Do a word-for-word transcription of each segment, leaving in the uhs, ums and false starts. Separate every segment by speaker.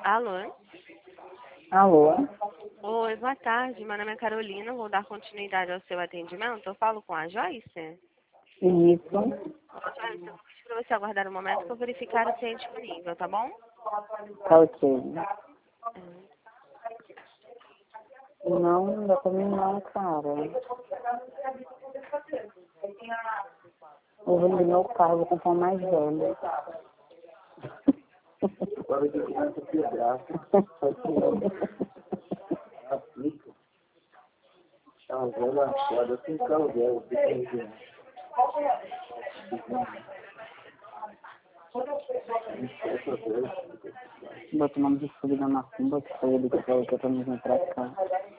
Speaker 1: Alô?
Speaker 2: Alô?
Speaker 1: Oi, boa tarde. Meu nome é Carolina. Vou dar continuidade ao seu atendimento. Eu falo com a Joyce?
Speaker 2: Isso.
Speaker 1: Joyce, eu vou pedir para você aguardar um momento para eu verificar o que é disponível, tá bom?
Speaker 2: Tá ok.
Speaker 1: Hum.
Speaker 2: Não, não dá pra mim não, cara. Eu vou vender meu carro, vou comprar um mais velho.
Speaker 3: Agora de criança pedraça. Aplica. A velha foda, sem caldeira.
Speaker 2: Bota o nome de filho da macumba, que foi ele que falou que eu tô me vindo pra cá.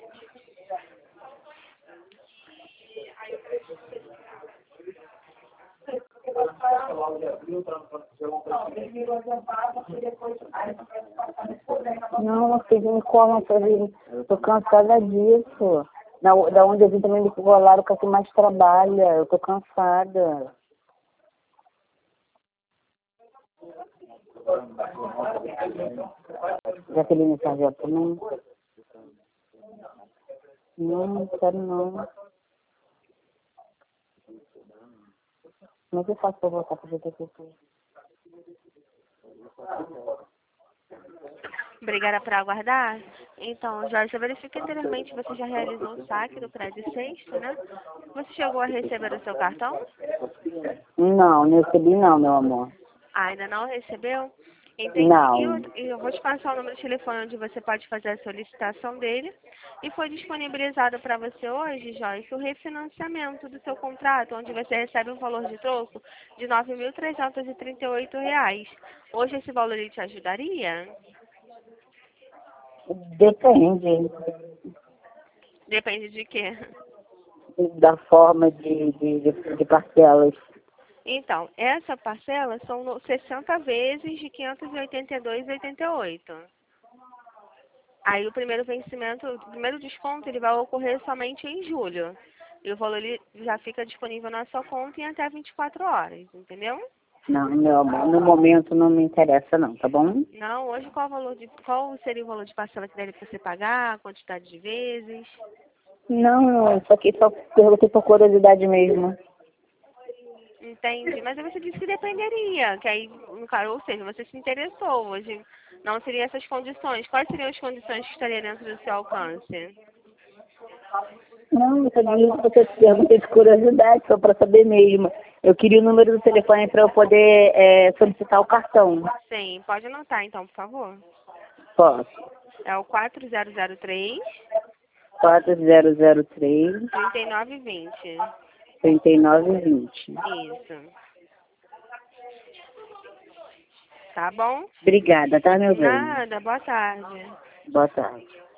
Speaker 2: Não, não fiz um colo, eu tô cansada disso. Da, da onde eu vim também me colaram com quem mais trabalha. Eu tô cansada. Já queria me fazer também? Não, não quero não. Como é que eu faço pra voltar pro G T C?
Speaker 1: Obrigada por aguardar. Então, Joyce, eu verifiquei anteriormente, você já realizou o saque do prédio sexto, né? Você chegou a receber o seu cartão?
Speaker 2: Não, não recebi não, meu amor.
Speaker 1: Ah, ainda não recebeu? Entendi.
Speaker 2: Não.
Speaker 1: E eu, e eu vou te passar o número de telefone onde você pode fazer a solicitação dele. E foi disponibilizado para você hoje, Joyce, o refinanciamento do seu contrato, onde você recebe um valor de troco de nove mil trezentos e trinta e oito reais. Hoje esse valor ele te ajudaria?
Speaker 2: Depende
Speaker 1: Depende de quê?
Speaker 2: da forma de, de, de, de parcelas.
Speaker 1: Então, essa parcela são no- sessenta vezes de quinhentos e oitenta e dois reais e oitenta e oito centavos. Aí o primeiro vencimento, o primeiro desconto, ele vai ocorrer somente em julho. E o valor ele já fica disponível na sua conta em até vinte e quatro horas, entendeu?
Speaker 2: Não, meu amor, no momento não me interessa não, tá bom?
Speaker 1: Não, hoje qual, o valor de, qual seria o valor de parcela que deve você pagar, a quantidade de vezes?
Speaker 2: Não, isso aqui só perguntei por curiosidade mesmo.
Speaker 1: Entende? Mas aí você disse que dependeria, que aí, no caso, ou seja, você se interessou hoje. Não seriam essas condições. Quais seriam as condições que estariam dentro do seu alcance?
Speaker 2: Não, eu só disse porque eu perguntei de curiosidade, só para saber mesmo. Eu queria o número do telefone para eu poder é, solicitar o cartão.
Speaker 1: Sim, pode anotar então, por favor.
Speaker 2: Posso.
Speaker 1: É o quatro zero zero três,
Speaker 2: quatro zero zero três,
Speaker 1: trinta e nove vinte.
Speaker 2: trinta e nove vinte.
Speaker 1: Isso. Tá bom?
Speaker 2: Obrigada, tá, meu bem?
Speaker 1: Nada, boa tarde.
Speaker 2: Boa tarde.